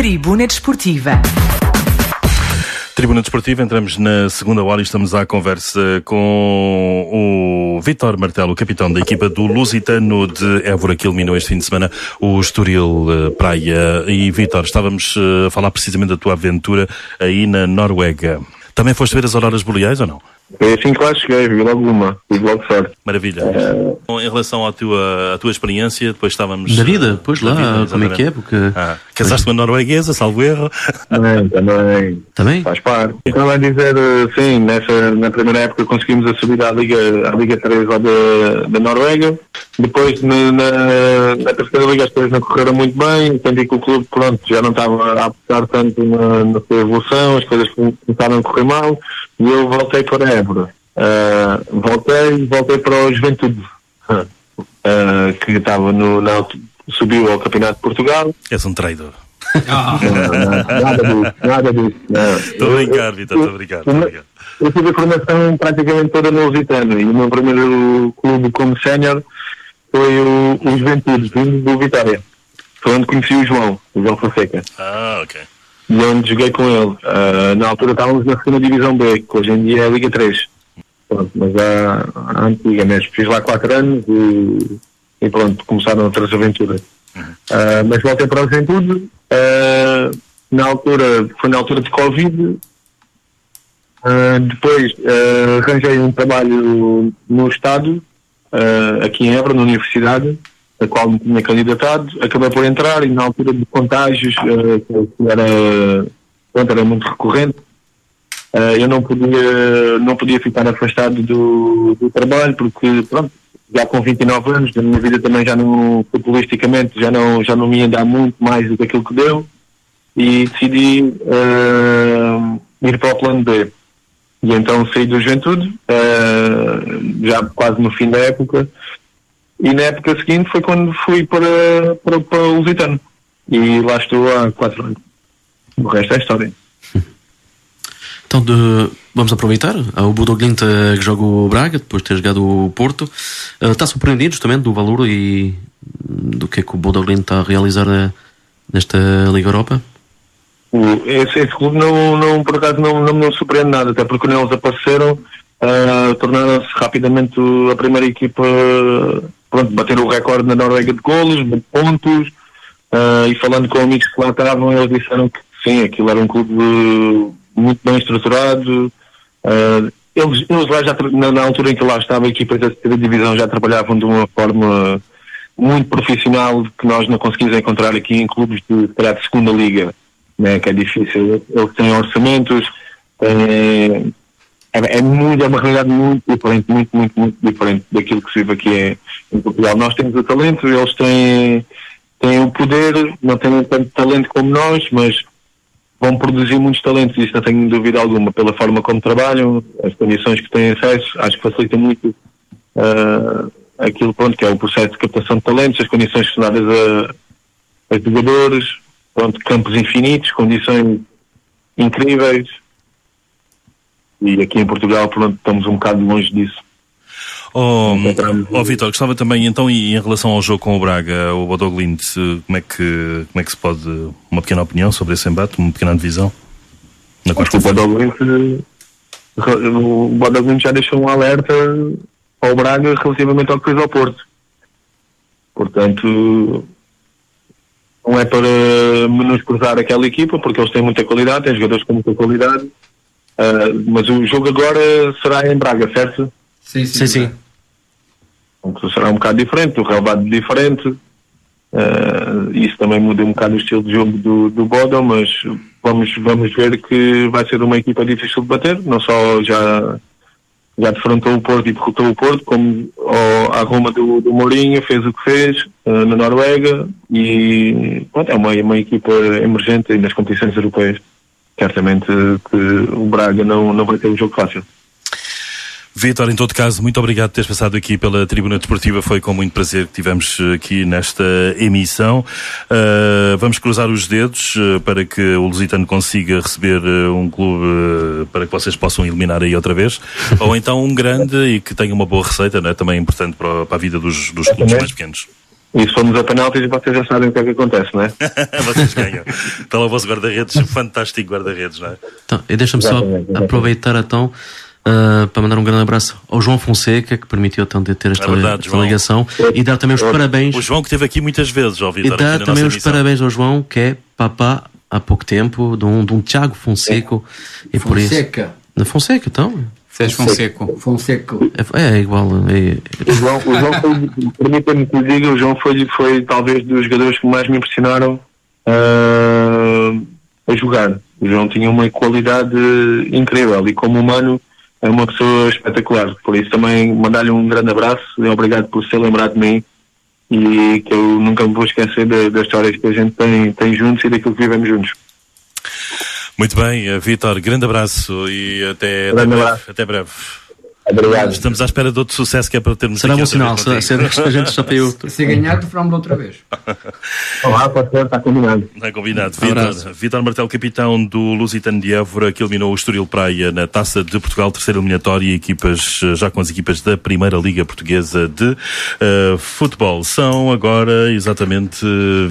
Tribuna Desportiva. Tribuna Desportiva, entramos na segunda hora e estamos à conversa com o Vítor Martelo, capitão da equipa do Lusitano de Évora, que eliminou este fim de semana o Estoril Praia. E Vítor, estávamos a falar precisamente da tua aventura aí na Noruega. Também foste ver as auroras boreais ou não? Foi assim que lá cheguei, vi logo uma, fiz logo sorte. Maravilha. Em relação à tua experiência, depois estávamos... Da vida, pois lá, vida, como é que é? Porque... casaste com uma norueguesa, salvo erro. Também. Faz parte. Estava a dizer, sim, na primeira época conseguimos a subida à Liga 3 lá da Noruega. Depois, na terceira Liga, as coisas não correram muito bem. Senti que o clube, pronto, já não estava a apostar tanto na sua evolução, as coisas começaram a correr mal. E eu voltei para a Évora. Voltei para o Juventude, que estava subiu ao Campeonato de Portugal. És um traidor. Nada disso. Estou a brincar, Vitor, estou a brincar. Eu tive a formação praticamente toda no Lusitano e o meu primeiro clube como sénior foi o Juventude, vindo do Vitória. Foi onde conheci o João Fonseca. Ok. E onde joguei com ele. Na altura estávamos na segunda Divisão B, que hoje em dia é a Liga 3. Pronto, mas a antiga mesmo. Fiz lá 4 anos e pronto, começaram outras aventuras. Mas voltei para a Juventude. Foi na altura de Covid. Depois arranjei um trabalho no Estado, aqui em Évora, na Universidade, a qual me tinha candidatado, acabei por entrar e na altura de contágios, que era muito recorrente, eu não podia ficar afastado do trabalho, porque pronto, já com 29 anos, da minha vida também já não, futbolisticamente, já não me ia dar muito mais do que aquilo que deu, e decidi ir para o plano B. E então saí do Juventude, já quase no fim da época. E na época seguinte foi quando fui para o Lusitano. E lá estou há 4 anos. O resto é história. Então, vamos aproveitar. O Bodo Glimt que joga o Braga, depois de ter jogado o Porto. Está surpreendido justamente do valor e do que é que o Bodo Glimt está a realizar nesta Liga Europa? Esse clube por acaso não me surpreende nada, até porque quando eles apareceram, tornaram-se rapidamente a primeira equipa. Pronto, bateram o recorde na Noruega de golos, de pontos, e falando com amigos que lá estavam, eles disseram que sim, aquilo era um clube muito bem estruturado. Eles lá já, na altura em que lá estava, a equipa da terceira divisão já trabalhavam de uma forma muito profissional que nós não conseguimos encontrar aqui em clubes de segunda liga, né, que é difícil. Eles têm orçamentos, é uma realidade muito diferente, muito diferente daquilo que se vive aqui em Portugal. Nós temos o talento, eles têm o poder, não têm tanto talento como nós, mas vão produzir muitos talentos, isso não tenho dúvida alguma, pela forma como trabalham, as condições que têm acesso, acho que facilita muito aquilo, pronto, que é o processo de captação de talentos, as condições que são dadas a jogadores, pronto, campos infinitos, condições incríveis. E aqui em Portugal, pronto, estamos um bocado longe disso. Vítor, gostava também, então, e em relação ao jogo com o Braga, o Bodo Glimt, como é que se pode, uma pequena opinião sobre esse embate, uma pequena divisão? O Bodo Glimt já deixou um alerta ao Braga relativamente ao que fez ao Porto. Portanto, não é para menosprezar aquela equipa, porque eles têm muita qualidade, têm jogadores com muita qualidade. Mas o jogo agora será em Braga, certo? Sim. Então será um bocado diferente, o relevado diferente. Isso também muda um bocado o estilo de jogo do Bodo, mas vamos ver que vai ser uma equipa difícil de bater. Não só já defrontou o Porto e derrotou o Porto, como a Roma do Mourinho fez o que fez na Noruega. E pronto, é uma equipa emergente nas competições europeias. Certamente que o Braga não vai ter um jogo fácil. Vítor, em todo caso, muito obrigado por teres passado aqui pela Tribuna Desportiva. Foi com muito prazer que tivemos aqui nesta emissão. Vamos cruzar os dedos para que o Lusitano consiga receber um clube para que vocês possam eliminar aí outra vez. Ou então um grande e que tenha uma boa receita, não é? Também importante para a vida dos clubes mais pequenos. E se formos a penaltis, vocês já sabem o que é que acontece, não é? Vocês ganham. Está lá o vosso guarda-redes, fantástico guarda-redes, não é? Então, e deixa-me só aproveitar então para mandar um grande abraço ao João Fonseca, que permitiu então de ter esta ligação, e dar também os parabéns. O João que esteve aqui muitas vezes, ó Vítor. E dar também os parabéns ao João, que é papá há pouco tempo, de um Tiago Fonseca. E por isso. Fonseca, então. Fonseco. É igual. O João permita-me que lhe diga, o João foi talvez dos jogadores que mais me impressionaram a jogar. O João tinha uma qualidade incrível e como humano é uma pessoa espetacular. Por isso também mandar-lhe um grande abraço e obrigado por ser lembrado de mim, e que eu nunca me vou esquecer das histórias que a gente tem juntos e daquilo que vivemos juntos. Muito bem, Vítor, grande abraço e até breve. Obrigado. Estamos à espera de outro sucesso que é para termos. Será um sinal, se a gente chapeou. Se ganhar, de Fórmula outra vez. Olá, pode ser, está combinado. Está combinado. Vítor Martelo, capitão do Lusitano de Évora, que eliminou o Estoril Praia na Taça de Portugal, terceira eliminatória, já com as equipas da Primeira Liga Portuguesa de Futebol. São agora exatamente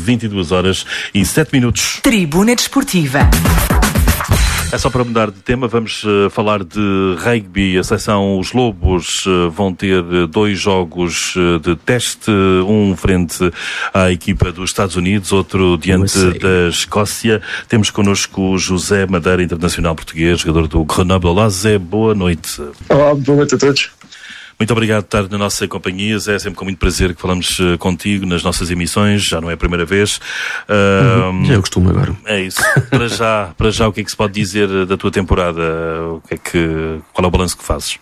22h07. Tribuna Desportiva. É só para mudar de tema, vamos falar de rugby. A seleção, os Lobos, vão ter 2 jogos de teste, um frente à equipa dos Estados Unidos, outro diante da Escócia. Temos connosco o José Madeira, internacional português, jogador do Grenoble. Olá, Zé, boa noite. Olá, boa noite a todos. Muito obrigado por estar na nossa companhia, Zé. É sempre com muito prazer que falamos contigo nas nossas emissões, já não é a primeira vez. Já é o costume agora. É isso. Para já, o que é que se pode dizer da tua temporada? Qual é o balanço que fazes?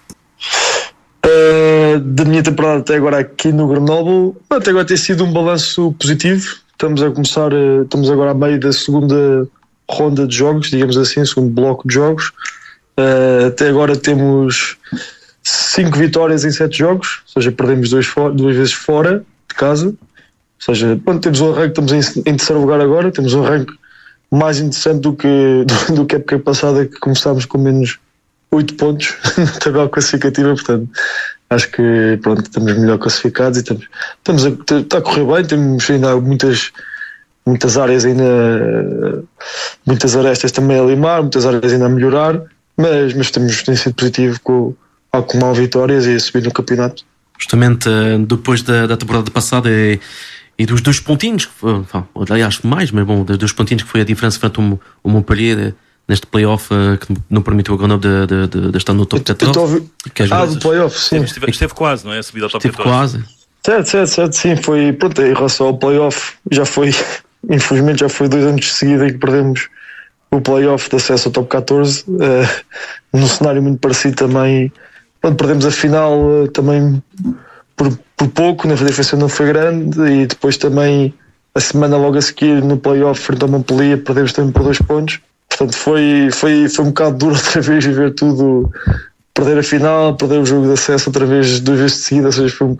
Da minha temporada até agora aqui no Grenoble, até agora tem sido um balanço positivo. Estamos agora a meio da segunda ronda de jogos, digamos assim, segundo bloco de jogos. Até agora temos 5 vitórias em 7 jogos, ou seja, perdemos 2 vezes fora de casa. Ou seja, temos um arranque, estamos em terceiro lugar agora, temos um arranque mais interessante do que a época passada, que começámos com menos 8 pontos na tabela classificativa. Portanto, acho que estamos melhor classificados e está a correr bem. Temos ainda muitas áreas muitas arestas também a limar, muitas áreas ainda a melhorar, mas tem sido positivo a acumular vitórias e a subir no campeonato. Justamente depois da temporada passada e dos 2 pontinhos, aliás mais, mas bom, dos 2 pontinhos que foi a diferença frente ao Montpellier neste play-off que não permitiu a Grenoble de estar no top 14. Do play-off, sim. Esteve quase, não é? A subida ao top 14. Esteve quase. Certo, sim, foi, em relação ao play-off, infelizmente já foi 2 anos de seguida em que perdemos o play-off de acesso ao top 14, num cenário muito parecido também. Perdemos a final também por pouco, na diferença não foi grande, e depois também a semana logo a seguir no play-off frente ao Montpellier perdemos também por 2 pontos. Portanto foi um bocado duro outra vez viver tudo, perder a final, perder o jogo de acesso outra vez 2 vezes de seguida, ou seja, foi um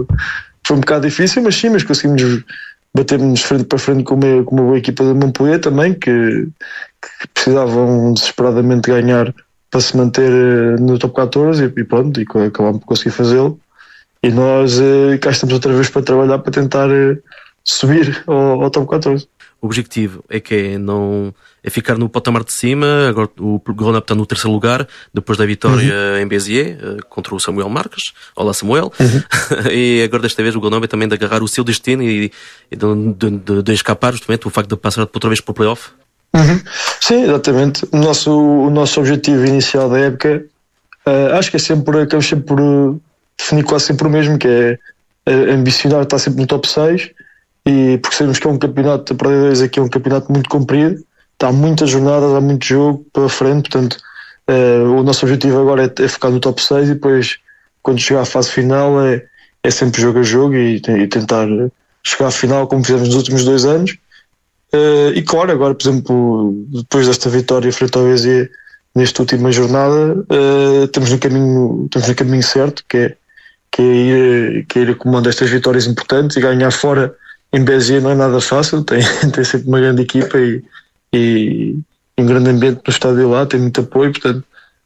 bocado difícil, mas conseguimos bater-nos frente para frente com uma boa equipa do Montpellier também, que precisavam desesperadamente ganhar para se manter no top 14 e acabámos por conseguir fazê-lo. E nós cá estamos outra vez para trabalhar para tentar subir ao top 14. O objetivo é ficar no patamar de cima. Agora o Grenoble está no terceiro lugar, depois da vitória em Béziers contra o Samuel Marques. Olá, Samuel. E agora desta vez o Grenoble também de agarrar o seu destino e de escapar justamente o facto de passar outra vez para o play-off. Sim, exatamente. O nosso objetivo inicial da época, acho que acabamos sempre por definir quase sempre o mesmo, que é ambicionar estar sempre no top 6, e porque sabemos que é um campeonato, a Praia 2 aqui é um campeonato muito comprido, há muitas jornadas, há muito jogo para frente, portanto o nosso objetivo agora é ficar no top 6 e depois, quando chegar à fase final, é sempre jogo a jogo e tentar chegar à final como fizemos nos últimos 2 anos. E claro, agora, por exemplo, depois desta vitória frente ao Béziers nesta última jornada, estamos no caminho certo, que é ir acumulando estas vitórias importantes, e ganhar fora em Béziers não é nada fácil. Tem sempre uma grande equipa e um grande ambiente no estádio lá, tem muito apoio, portanto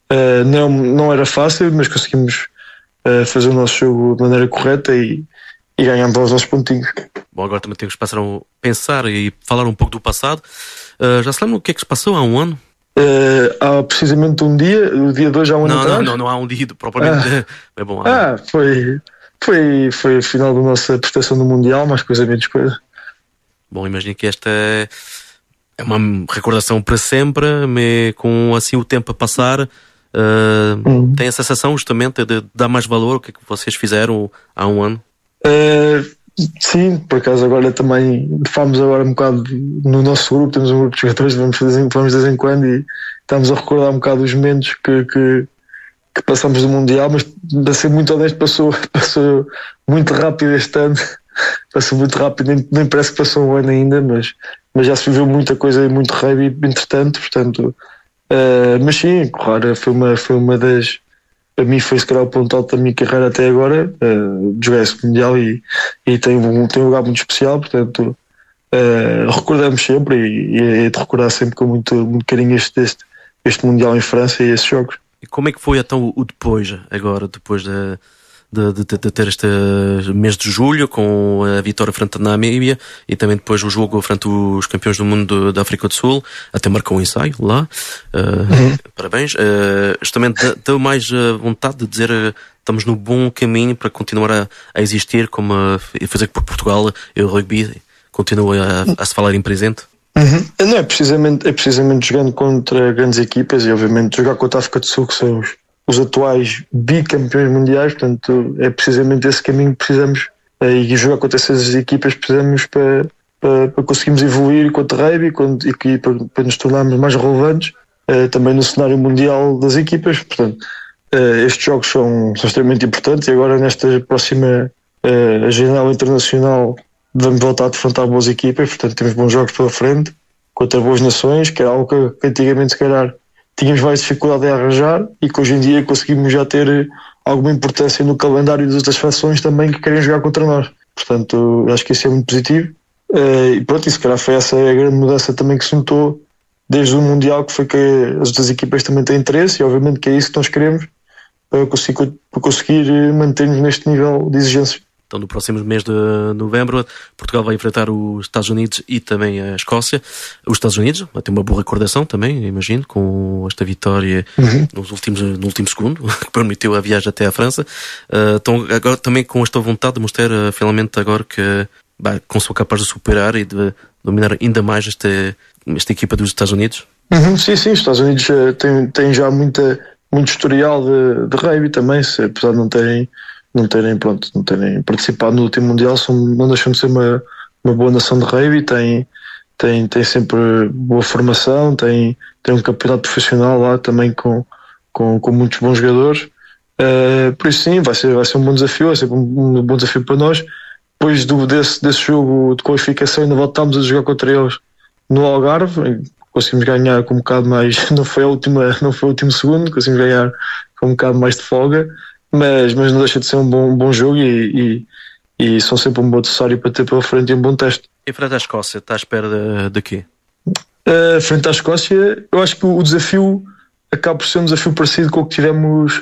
não era fácil, mas conseguimos fazer o nosso jogo de maneira correta e ganhamos os nossos pontinhos. Bom, agora também temos que pensar e falar um pouco do passado. Já se lembra o que é que se passou há um ano? Há precisamente um dia, o dia 2 há um ano atrás. Não há um dia propriamente. É bom. Foi a final da nossa prestação no Mundial, mais coisa menos coisa. Bom, imagino que esta é uma recordação para sempre, mas com assim o tempo a passar, tem a sensação justamente de dar mais valor ao que é que vocês fizeram há um ano? Sim, por acaso agora também fomos agora um bocado no nosso grupo, temos um grupo de jogadores, vamos de vez em quando e estamos a recordar um bocado os momentos que passamos do Mundial, mas para ser muito honesto passou muito rápido este ano, passou muito rápido, nem parece que passou um ano ainda, mas já se viveu muita coisa e muito rugby entretanto, portanto, mas sim, claro, foi uma das, para mim foi se calhar o ponto alto da minha carreira até agora, jogar esse Mundial e tem um lugar muito especial, portanto recordamos sempre e é de recordar sempre com muito carinho este Mundial em França e esses jogos. E como é que foi então o depois de ter este mês de julho com a vitória frente à Namíbia e também depois o jogo frente aos campeões do mundo da África do Sul, até marcou um ensaio lá, parabéns, justamente deu mais vontade de dizer estamos no bom caminho para continuar a existir como e fazer que por Portugal e o rugby continua a se falar em presente? Não, é precisamente jogando contra grandes equipas e obviamente jogar contra a África do Sul, que são os atuais bicampeões mundiais, portanto é precisamente esse caminho que precisamos e jogar contra essas equipas precisamos para conseguirmos evoluir enquanto rugby e para nos tornarmos mais relevantes também no cenário mundial das equipas, portanto estes jogos são extremamente importantes e agora nesta próxima janela internacional vamos voltar a defrontar boas equipas, portanto temos bons jogos pela frente contra boas nações, que era algo que antigamente se calhar tínhamos mais dificuldade em arranjar e que hoje em dia conseguimos já ter alguma importância no calendário das outras fações também que querem jogar contra nós. Portanto, acho que isso é muito positivo. E pronto, e se calhar foi essa a grande mudança também que se notou desde o Mundial, que foi que as outras equipas também têm interesse e obviamente que é isso que nós queremos para conseguir manter-nos neste nível de exigência. Então, no próximo mês de novembro, Portugal vai enfrentar os Estados Unidos e também a Escócia. Os Estados Unidos vai ter uma boa recordação também, imagino, com esta vitória no último segundo, que permitiu a viagem até à França. Então, agora também com esta vontade de mostrar finalmente agora que sou capaz de superar e de dominar ainda mais esta equipa dos Estados Unidos. Sim, os Estados Unidos têm já muito historial de rugby também, apesar de não terem participado no último Mundial, não deixam de ser uma boa nação de rugby, tem sempre boa formação, tem um campeonato profissional lá também com muitos bons jogadores, por isso sim, vai ser um bom desafio, vai ser um bom desafio para nós. Depois desse jogo de qualificação ainda voltámos a jogar contra eles no Algarve, conseguimos ganhar com um bocado mais, não foi o último segundo, conseguimos ganhar com um bocado mais de folga, mas não deixa de ser um bom jogo e são sempre um bom adversário para ter pela frente e um bom teste. E frente à Escócia, está à espera de quê? Frente à Escócia, eu acho que o desafio acaba por ser um desafio parecido com o que tivemos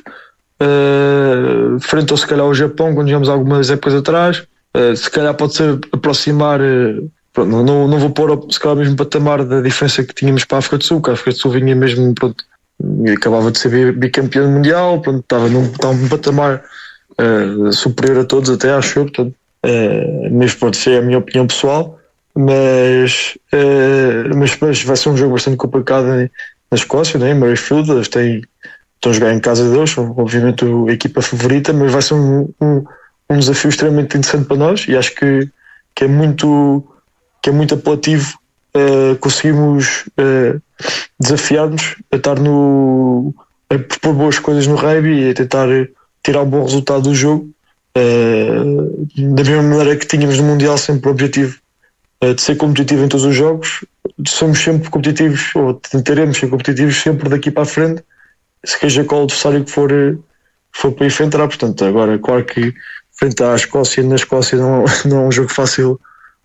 frente ao, se calhar, ao Japão, quando jogamos algumas épocas atrás. Se calhar pode-se aproximar, não vou pôr se calhar mesmo patamar da diferença que tínhamos para a África do Sul, porque a África do Sul vinha mesmo, pronto, e acabava de ser bicampeão mundial, pronto, estava num patamar superior a todos até, acho eu, portanto, mesmo pode ser a minha opinião pessoal, mas vai ser um jogo bastante complicado na Escócia, né? Em Murrayfield, eles estão a jogar em casa deles, são obviamente a equipa favorita, mas vai ser um desafio extremamente interessante para nós e acho que é muito apelativo conseguimos desafiar-nos a estar a propor boas coisas no rugby e a tentar tirar um bom resultado do jogo, da mesma maneira que tínhamos no Mundial sempre o objetivo de ser competitivo em todos os jogos. Somos sempre competitivos, ou tentaremos ser competitivos sempre daqui para a frente, seja qual o adversário que for para enfrentar. Portanto, agora, claro que frente à Escócia, na Escócia não é um jogo fácil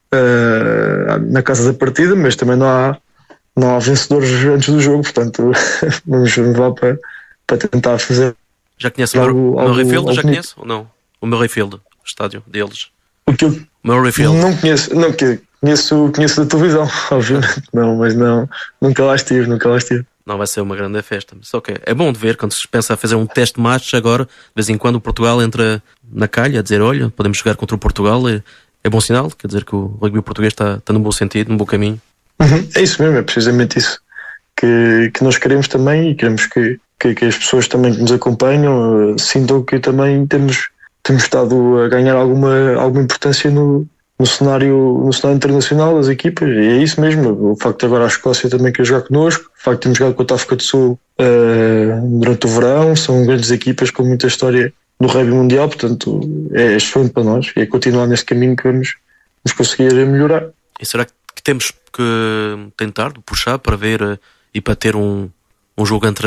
na casa da partida, mas também não há vencedores antes do jogo, portanto vamos lá para tentar fazer. Já conhece o Murrayfield? Já conhece ou não? O Murrayfield, o estádio deles. Murrayfield. Não conheço da televisão, obviamente, não, mas nunca lá estive. Não vai ser uma grande festa, só que é bom de ver quando se pensa a fazer um teste de match agora, de vez em quando o Portugal entra na calha a dizer, olha, podemos jogar contra o Portugal, é bom sinal, quer dizer que o rugby português está no bom sentido, no bom caminho. É isso mesmo, é precisamente isso que nós queremos também, e queremos que as pessoas também que nos acompanham sintam que também temos estado a ganhar alguma importância no cenário internacional das equipas, e é isso mesmo. O facto de agora a Escócia também querer jogar connosco, o facto de termos jogado contra a África do Sul durante o verão, são grandes equipas com muita história no rugby mundial, portanto é excelente para nós, e é continuar neste caminho que vamos conseguir melhorar. E será que temos que tentar puxar para ver e para ter um jogo entre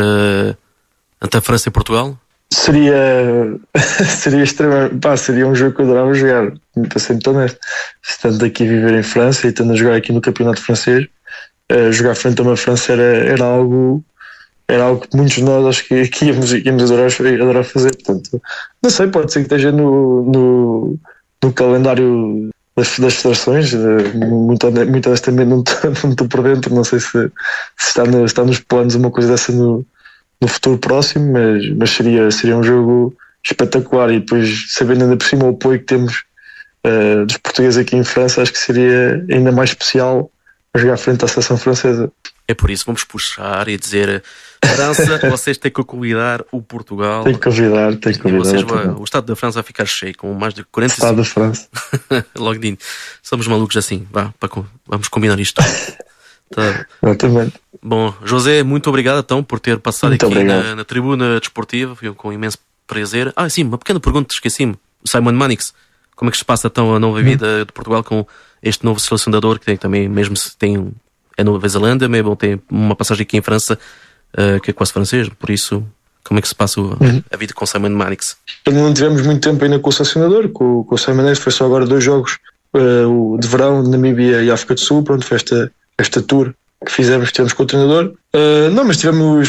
a França e Portugal? Seria extremamente. Seria um jogo que eu adorava jogar, para ser muito honesto. Estando aqui a viver em França e estando a jogar aqui no campeonato francês, jogar frente a uma França era algo que muitos de nós acho que íamos adorar fazer. Portanto, não sei, pode ser que esteja no calendário das federações. Muito honestamente não estou por dentro, não sei se está nos planos uma coisa dessa no futuro próximo, mas seria um jogo espetacular, e depois, sabendo ainda por cima o apoio que temos dos portugueses aqui em França, acho que seria ainda mais especial jogar frente à seleção francesa. É por isso, vamos puxar e dizer, França, vocês têm que convidar o Portugal. Tem que convidar. O Estado da França vai ficar cheio, com mais de 45. Estado da França. Logo somos malucos assim, vamos combinar isto. Tá. Exatamente. Bom, José, muito obrigado então por ter passado muito aqui na tribuna desportiva, foi com imenso prazer. Sim, uma pequena pergunta, esqueci-me. O Simon Mannix, como é que se passa então a nova vida de Portugal com este novo selecionador que tem também, mesmo se tem Nova Zelândia, mesmo tem uma passagem aqui em França que é quase francês, por isso como é que se passa a vida com o Simon Mannix? Não tivemos muito tempo ainda com o selecionador, com o Simon Mannix, foi só agora 2 jogos de verão, Namíbia e África do Sul, pronto, foi esta tour que tivemos com o treinador. Mas tivemos,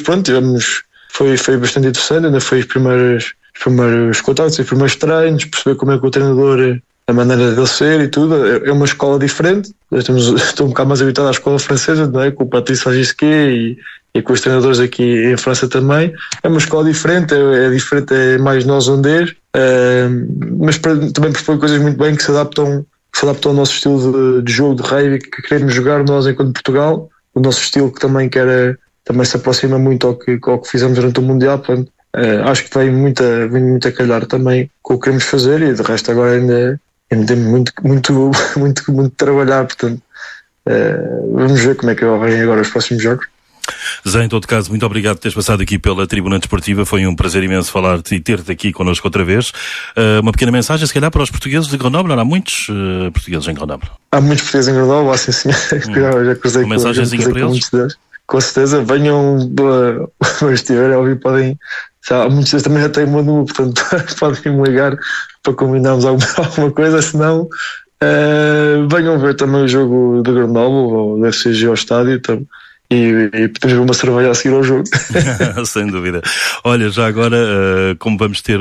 foi bastante interessante, ainda foi os primeiros contactos, os primeiros treinos, perceber como é que o treinador, a maneira dele ser e tudo. É uma escola diferente, estou um bocado mais habituado à escola francesa, não é? Com o Patrice Agisquet e com os treinadores aqui em França também. É uma escola diferente, é mais neozelandês, mas também percebeu coisas muito bem que se adaptam ao nosso estilo de jogo, de rugby que queremos jogar nós enquanto Portugal, o nosso estilo que também se aproxima muito ao que fizemos durante o Mundial. Portanto, acho que vem muito a calhar também com o que queremos fazer, e de resto agora ainda temos muito de trabalhar, portanto vamos ver como é que vem agora os próximos jogos. Zé, em todo caso, muito obrigado por teres passado aqui pela Tribuna Desportiva. Foi um prazer imenso falar-te e ter-te aqui connosco outra vez. Uma pequena mensagem, se calhar, para os portugueses de Grenoble. Há muitos portugueses em Grenoble. Há muitos portugueses em Grenoble, sim senhor. Já cruzei uma mensagenzinha para eles? Com certeza, venham, mas estiverem a ouvir, podem. Muitos deles também já têm uma número, portanto podem me ligar para combinarmos alguma coisa, senão venham ver também o jogo de Grenoble, ou da FCG ao estádio. E podemos ver uma cerveja a seguir ao jogo. Sem dúvida. Olha, já agora, como vamos ter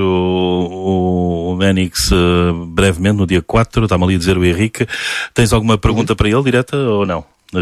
o Mannix brevemente, no dia 4, está-me ali a dizer o Henrique, tens alguma pergunta para ele, direta ou não? A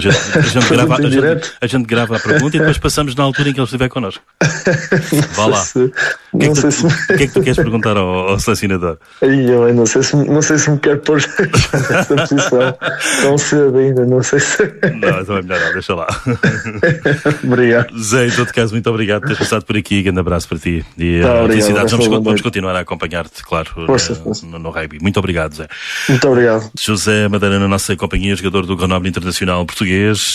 gente grava a pergunta e depois passamos na altura em que ele estiver connosco. Vá lá. O que é que tu queres perguntar ao selecionador? Eu não sei se me quer pôr nessa posição tão cedo ainda, não sei se... Não, então é melhor não, deixa lá. Obrigado. Zé, em todo caso, muito obrigado por teres passado por aqui. Grande abraço para ti. E felicidades. Vamos continuar a acompanhar-te, claro, no rugby. Muito obrigado, Zé. Muito obrigado. José Madeira na nossa companhia, jogador do Grenoble Internacional português.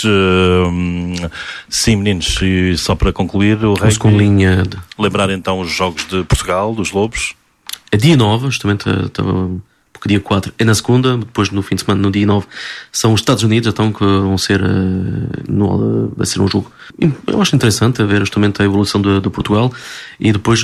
Sim, meninos, e só para concluir o rugby, com linha lembrar então os jogos de Portugal, dos Lobos. É dia 9, justamente, porque dia 4 é na segunda, depois no fim de semana, no dia 9, são os Estados Unidos, então, que vão ser vai ser um jogo, eu acho interessante ver justamente a evolução do Portugal. E depois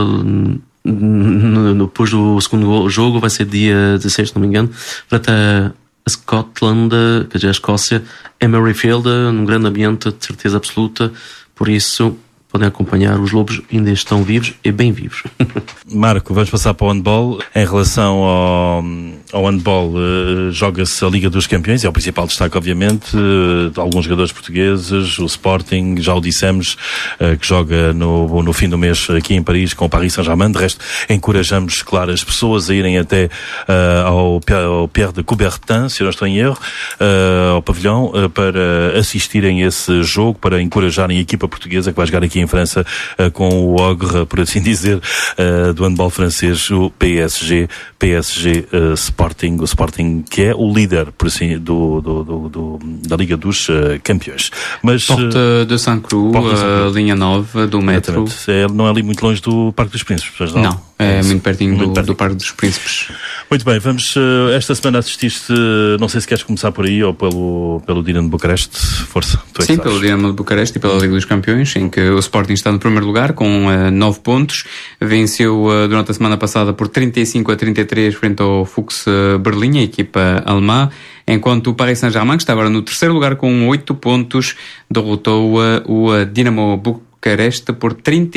depois do segundo jogo vai ser dia 16, se não me engano, para a Scotland, quer dizer, a Escócia, é Murrayfield, num grande ambiente de certeza absoluta, por isso podem acompanhar, os Lobos ainda estão vivos e bem vivos. Marco, vamos passar para o handball. Em relação ao handball, joga-se a Liga dos Campeões, é o principal destaque, obviamente, de alguns jogadores portugueses, o Sporting, já o dissemos, que joga no fim do mês aqui em Paris com o Paris Saint-Germain. De resto, encorajamos, claro, as pessoas a irem até ao Pierre de Coubertin, se eu não estou em erro, ao pavilhão, para assistirem a esse jogo, para encorajarem a equipa portuguesa que vai jogar aqui em França com o ogre, por assim dizer, do handball francês, o PSG Sporting, o Sporting que é o líder, por assim, da Liga dos Campeões. Mas, Porte de Saint-Cloud, linha 9 do metro. Não é ali muito longe do Parque dos Príncipes, não? É muito pertinho do Parque dos Príncipes. Muito bem, vamos, esta semana assististe, não sei se queres começar por aí ou pelo Dinamo de Bucareste, força. Sim, pelo Dinamo de Bucareste e pela Liga dos Campeões, em que o Sporting está no primeiro lugar com 9 pontos, venceu durante a semana passada por 35-33 frente ao Fuchs Berlim, a equipa alemã, enquanto o Paris Saint-Germain, que está agora no terceiro lugar com 8 pontos, derrotou o Dinamo Bucareste por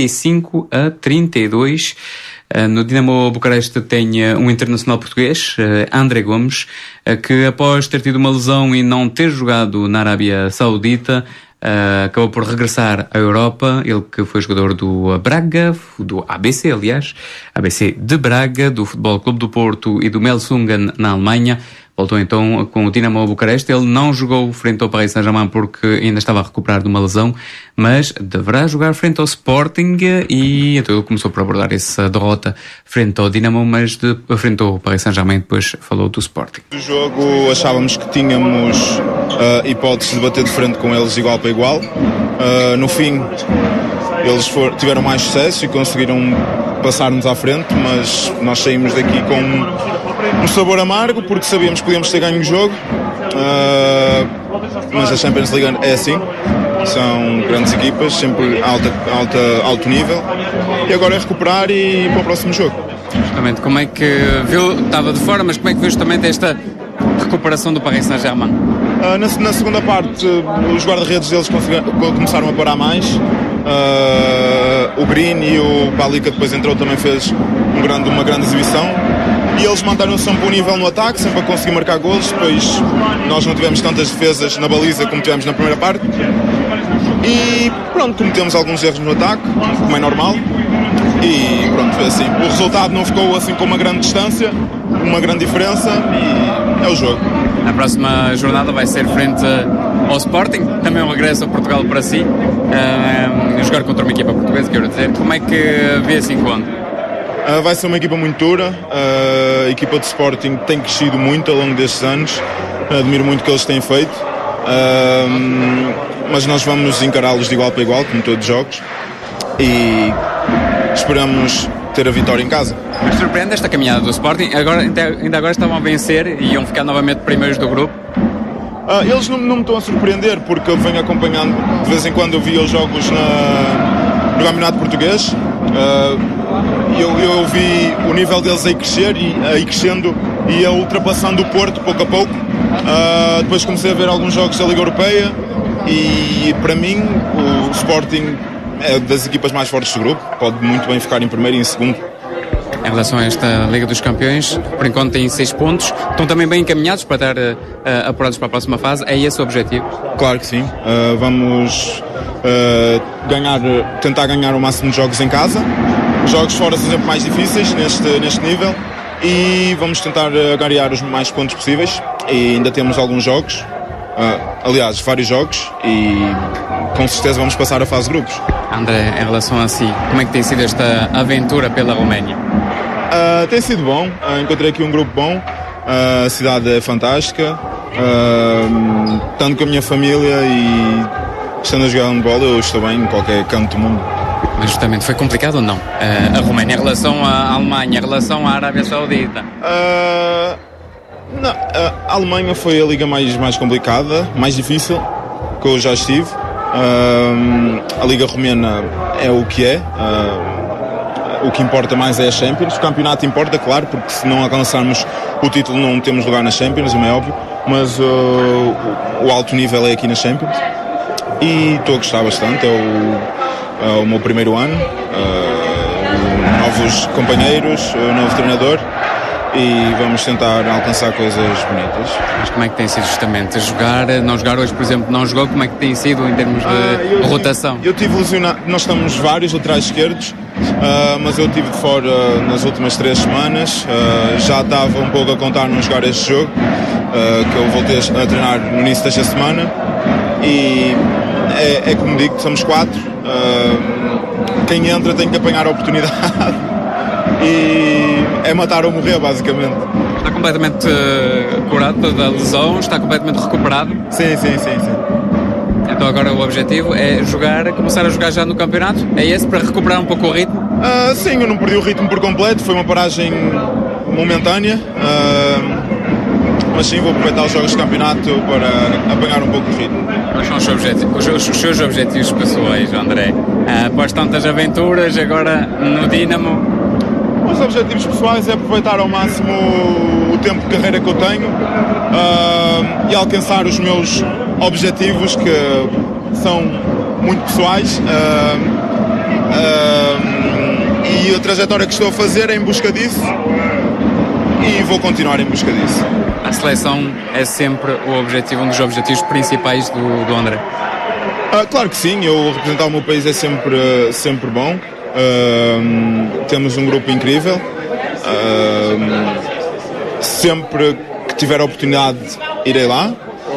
35-32. No Dinamo Bucareste tem um internacional português, André Gomes, que após ter tido uma lesão e não ter jogado na Arábia Saudita, acabou por regressar à Europa. Ele que foi jogador do Braga, do ABC, aliás, ABC de Braga, do Futebol Clube do Porto e do Melsungen na Alemanha. Voltou então com o Dinamo Bucareste. Ele não jogou frente ao Paris Saint-Germain porque ainda estava a recuperar de uma lesão, mas deverá jogar frente ao Sporting, e então ele começou por abordar essa derrota frente ao Dinamo, mas frente ao Paris Saint-Germain depois falou do Sporting. No jogo achávamos que tínhamos hipótese de bater de frente com eles igual para igual. No fim eles tiveram mais sucesso e conseguiram passar-nos à frente, mas nós saímos daqui com um sabor amargo porque sabíamos que podíamos ter ganho o jogo, mas a Champions League é assim, são grandes equipas, sempre alto nível, e agora é recuperar e ir para o próximo jogo. Justamente, como é que viu, estava de fora, mas como é que viu justamente esta recuperação do Paris Saint-Germain? Na segunda parte os guarda-redes deles começaram a parar mais. O Green e o Palica depois entrou, também fez uma grande exibição, e eles mandaram-se sempre um nível no ataque, sempre a conseguir marcar golos. Depois nós não tivemos tantas defesas na baliza como tivemos na primeira parte, e pronto, cometemos alguns erros no ataque, como é normal, e pronto, foi assim. O resultado não ficou assim com uma grande distância, uma grande diferença, e é o jogo. A próxima jornada vai ser frente ao Sporting, também um regresso ao Portugal para si, jogar contra uma equipa portuguesa, quero dizer. Como é que vê esse encontro? Vai ser uma equipa muito dura. A equipa de Sporting tem crescido muito ao longo destes anos, admiro muito o que eles têm feito, mas nós vamos encará-los de igual para igual, como todos os jogos, e esperamos ter a vitória em casa. Mas surpreende esta caminhada do Sporting. Ainda agora estavam a vencer e iam ficar novamente primeiros do grupo. Eles não me estão a surpreender, porque eu venho acompanhando, de vez em quando eu vi os jogos no Campeonato Português. Eu vi o nível deles aí crescendo e a ultrapassando o Porto pouco a pouco. Depois comecei a ver alguns jogos da Liga Europeia e para mim o Sporting é das equipas mais fortes do grupo, pode muito bem ficar em primeiro e em segundo. Em relação a esta Liga dos Campeões, por enquanto têm 6 pontos, estão também bem encaminhados para estar apurados para a próxima fase. É esse o objetivo? Claro que sim. Vamos tentar ganhar o máximo de jogos em casa. Os jogos fora são sempre mais difíceis neste nível, e vamos tentar angariar os mais pontos possíveis, e ainda temos alguns jogos, aliás, vários jogos, e com certeza vamos passar a fase de grupos. André, em relação a si, como é que tem sido esta aventura pela Roménia? Tem sido bom, encontrei aqui um grupo bom, a cidade é fantástica, tanto com a minha família, e estando a jogar handball eu estou bem em qualquer canto do mundo. Mas justamente foi complicado ou não? A Roménia em relação à Alemanha, em relação à Arábia Saudita? Não, a Alemanha foi a liga mais complicada, mais difícil, que eu já estive. A Liga Romena é o que é. O que importa mais é a Champions. O campeonato importa, claro, porque se não alcançarmos o título não temos lugar na Champions, é óbvio, mas o alto nível é aqui na Champions, e estou a gostar bastante. É o meu primeiro ano, novos companheiros, novo treinador, e vamos tentar alcançar coisas bonitas. Mas como é que tem sido justamente jogar, não jogar hoje, por exemplo, não jogou, como é que tem sido em termos de rotação? Eu tive lesionado, nós estamos vários laterais esquerdos, mas eu estive de fora nas últimas 3 semanas, já estava um pouco a contar não jogar este jogo, que eu voltei a treinar no início desta semana, e é como digo, somos 4, quem entra tem que apanhar a oportunidade. E é matar ou morrer, basicamente. Está completamente curado da lesão? Está completamente recuperado? Sim. Então agora o objetivo é começar a jogar já no campeonato? É esse, para recuperar um pouco o ritmo? Sim, eu não perdi o ritmo por completo, foi uma paragem momentânea, mas sim, vou aproveitar os jogos de campeonato para apanhar um pouco o ritmo. Quais são os seus objetivos pessoais, André? Após tantas aventuras, agora no Dinamo? Os objetivos pessoais é aproveitar ao máximo o tempo de carreira que eu tenho e alcançar os meus objetivos, que são muito pessoais, e a trajetória que estou a fazer é em busca disso e vou continuar em busca disso. A seleção é sempre o objetivo, um dos objetivos principais do André? Claro que sim, eu representar o meu país é sempre bom. Temos um grupo incrível, sempre que tiver a oportunidade irei lá.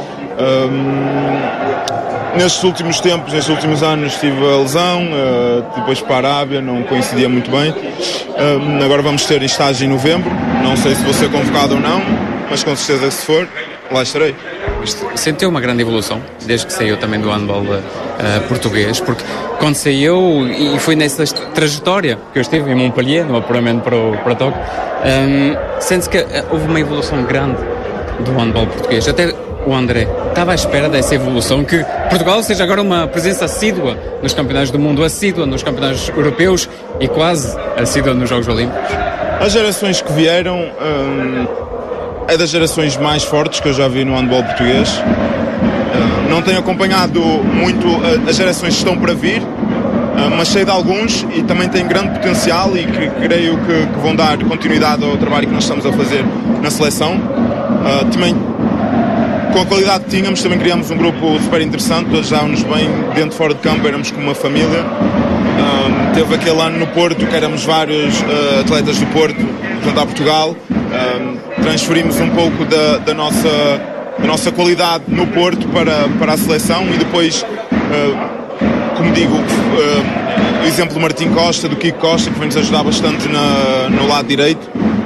Nestes últimos tempos, nestes últimos anos tive a lesão, depois para a Arábia não coincidia muito bem. Agora vamos ter estágio em novembro, não sei se vou ser convocado ou não, mas com certeza que se for, lá estarei. Sentiu uma grande evolução desde que saiu também do handball português, porque quando saiu e foi nessa trajetória que eu estive em Montpellier, no apuramento para Tóquio, sente-se que houve uma evolução grande do handball português. Até o André estava à espera dessa evolução, que Portugal seja agora uma presença assídua nos campeonatos do mundo, assídua nos campeonatos europeus e quase assídua nos Jogos Olímpicos. As gerações que vieram é das gerações mais fortes que eu já vi no handball português. Não tenho acompanhado muito as gerações que estão para vir, mas sei de alguns e também têm grande potencial e que creio que vão dar continuidade ao trabalho que nós estamos a fazer na seleção. Também, com a qualidade que tínhamos, também criamos um grupo super interessante, todos dávamos bem, dentro e fora de campo éramos como uma família. Teve aquele ano no Porto que éramos vários atletas do Porto representar Portugal. Transferimos um pouco da nossa qualidade no Porto para a seleção e depois, como digo, o exemplo do Martim Costa, do Kiko Costa, que vai-nos ajudar bastante no lado direito.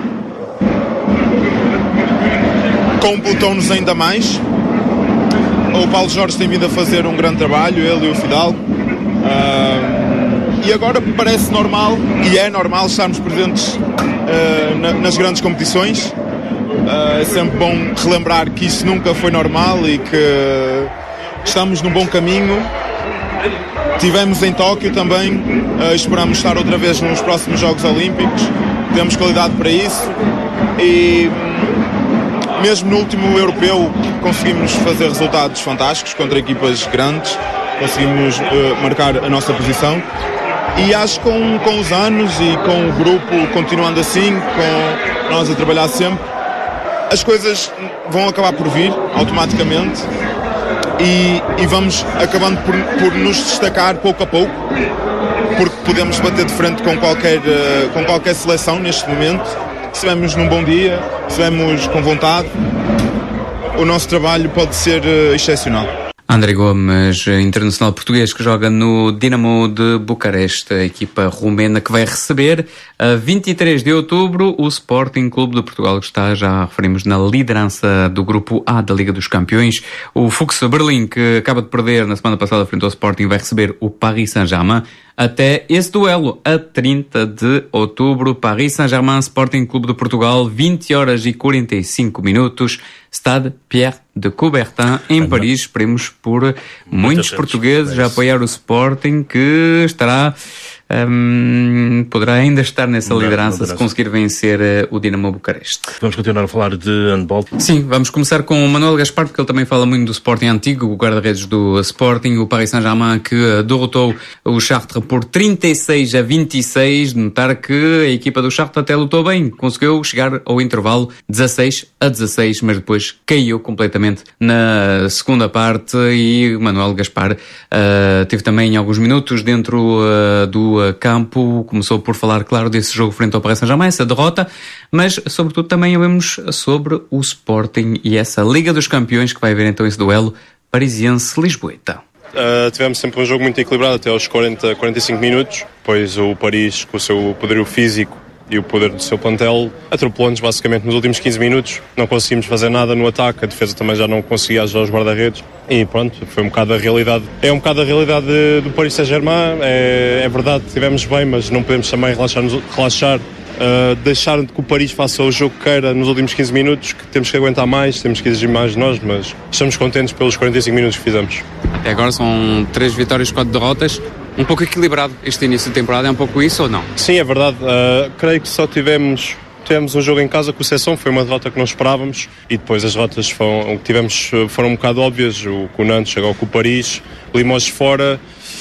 Completou-nos ainda mais. O Paulo Jorge tem vindo a fazer um grande trabalho, ele e o Fidalgo. E agora parece normal, e é normal, estarmos presentes nas grandes competições. É sempre bom relembrar que isso nunca foi normal e que estamos num bom caminho. Tivemos em Tóquio também, esperamos estar outra vez nos próximos Jogos Olímpicos, temos qualidade para isso e mesmo no último europeu conseguimos fazer resultados fantásticos contra equipas grandes, conseguimos marcar a nossa posição. E acho que com os anos e com o grupo continuando assim, com nós a trabalhar sempre, as coisas vão acabar por vir automaticamente e vamos acabando por nos destacar pouco a pouco, porque podemos bater de frente com qualquer seleção neste momento. Se estivermos num bom dia, se estivermos com vontade, o nosso trabalho pode ser excepcional. André Gomes, internacional português que joga no Dinamo de Bucareste, a equipa romena que vai receber a 23 de outubro o Sporting Clube de Portugal, que está, já referimos, na liderança do grupo A da Liga dos Campeões. O Fuchs Berlim, que acaba de perder na semana passada frente ao Sporting, vai receber o Paris Saint-Germain. Até esse duelo, a 30 de outubro, Paris Saint-Germain, Sporting Clube de Portugal, 20 horas e 45 minutos, Stade Pierre de Coubertin, em Paris. Esperemos por muitos portugueses a apoiar o Sporting, que estará poderá ainda estar nessa liderança se conseguir vencer o Dinamo Bucareste. Vamos continuar a falar de handball. Sim, vamos começar com o Manuel Gaspar, porque ele também fala muito do Sporting antigo, o guarda-redes do Sporting, o Paris Saint-Germain, que derrotou o Chartres por 36-26. Notar que a equipa do Chartres até lutou bem, conseguiu chegar ao intervalo 16-16, mas depois caiu completamente na segunda parte, e o Manuel Gaspar teve também alguns minutos dentro do campo. Começou por falar, claro, desse jogo frente ao Paris Saint-Germain, essa derrota, mas sobretudo também ouvimos sobre o Sporting e essa Liga dos Campeões, que vai haver então esse duelo parisiense-lisboeta. Tivemos sempre um jogo muito equilibrado até aos 40-45 minutos, pois o Paris, com o seu poderio físico e o poder do seu plantel, atropelou-nos basicamente nos últimos 15 minutos. Não conseguimos fazer nada no ataque, a defesa também já não conseguia ajudar os guarda-redes, e pronto, foi um bocado a realidade. É um bocado a realidade do Paris Saint-Germain. É verdade, estivemos bem, mas não podemos também relaxar. Deixar que o Paris faça o jogo que queira nos últimos 15 minutos, que temos que aguentar mais, temos que exigir mais de nós, mas estamos contentes pelos 45 minutos que fizemos. Até agora são 3 vitórias, 4 derrotas. Um pouco equilibrado este início de temporada, é um pouco isso ou não? Sim, é verdade. Creio que só tivemos um jogo em casa com o Sesson, foi uma derrota que não esperávamos, e depois as derrotas que tivemos foram um bocado óbvias. O Nantes chegou com o Paris, Limoges fora,